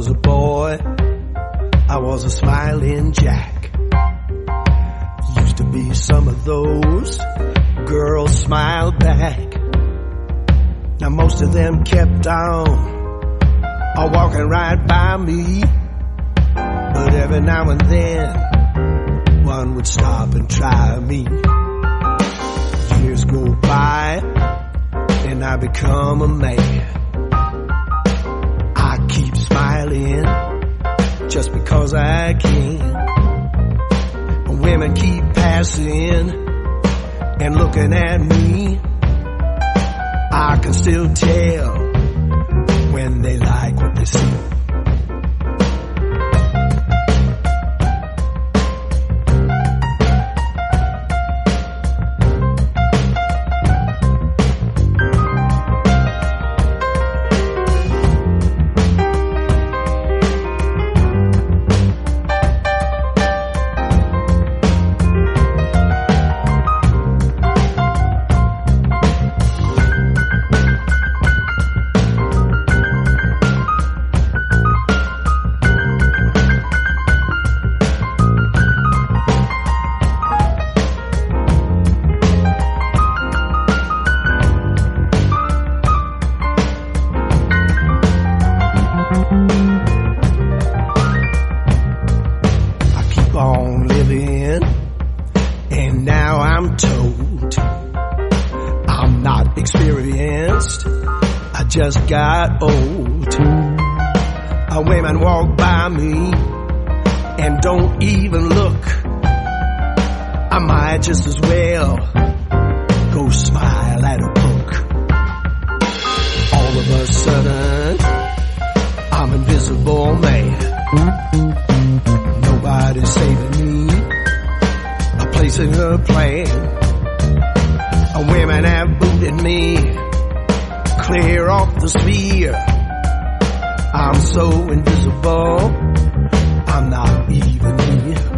was a boy, I was a smiling Jack. Used to be some of those girls smiled back. Now most of them kept on walking right by me, but every now and then one would stop and try me. Years go by and I become a man. I keep smiling just because I can. Women keep passing and looking at me. I can still tell when they like what they see. On living, and now I'm told I'm not experienced, I just got old. Women walk by me and don't even look. I might just as well go smile at a book. All of a sudden I'm invisible man. Nobody's saving me a place in her plan. Women have booted me clear off the sphere. I'm so invisible, I'm not even here.